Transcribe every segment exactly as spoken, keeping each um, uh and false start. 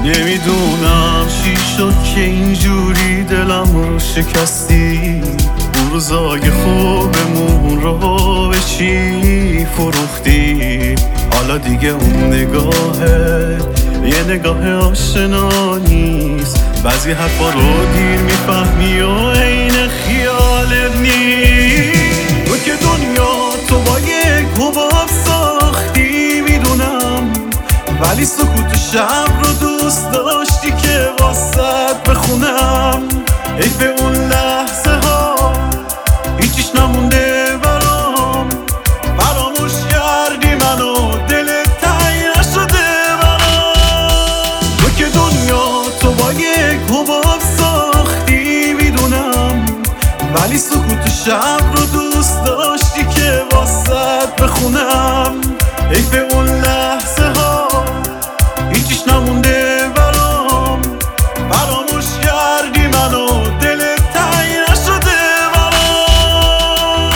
نمیدونم چی شد که اینجوری دلم رو شکستی. اون روزای خوبمون رو به چی فروختی؟ حالا دیگه اون نگاهه یه نگاه آشنا نیست. بعضی حرفا رو دیر میفهمی و عین خیالت نیست. تو که دنیا تو با یک حباب ساختی میدونم، ولی سکوت شب رو دوست داشتی که واسط بخونم. حیف اون لحظه ها هیچیش نمونده برام. فراموش کردی منو دلت تنگ نشده برام. تو که دنیا تو با یک حباب ساختی میدونم، ولی سکوت شب رو دوست داشتی که واسط بخونم. حیف اون لحظه ها هیچیش نمونده برام. فراموش کردی منو دلت تنگ نشده برام.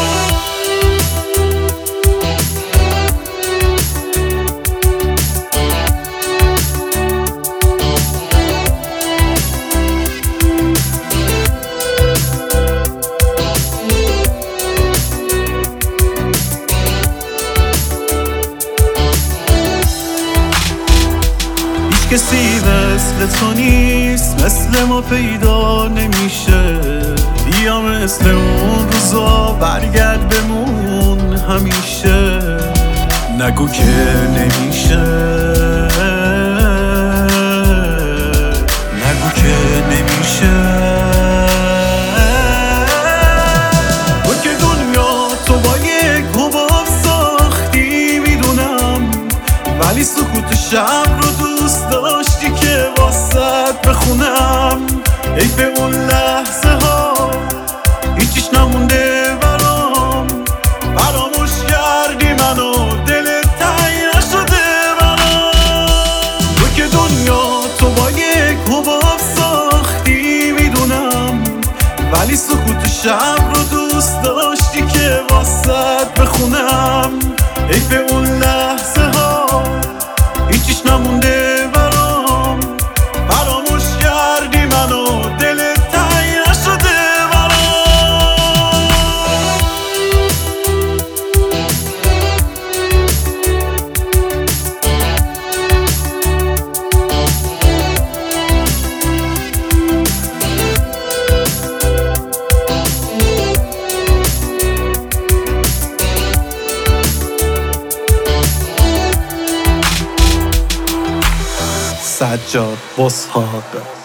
کسی مثل تو نیست، مثل ما پیدا نمیشه. بیا مثل اون روزا برگرد بمون همیشه. نگو که نمیشه، نگو که نمیشه. تو که دنیا تو با یک حباب ساختی میدونم، ولی سکوت شب رو دوست داشتی که واسط بخونم. حیف اون لحظه ها هیچیش نمونده برام. فراموش کردی منو دلت تنگ نشده برام. تو که دنیا تو با یک حباب ساختی میدونم، ولی سکوت شب رو دوست داشتی که واسط بخونم. حیف اون لحظه ها هیچیش نمونده برام. فراموش کردی منو دلت تنگ نشده برام. سجاد بسحاق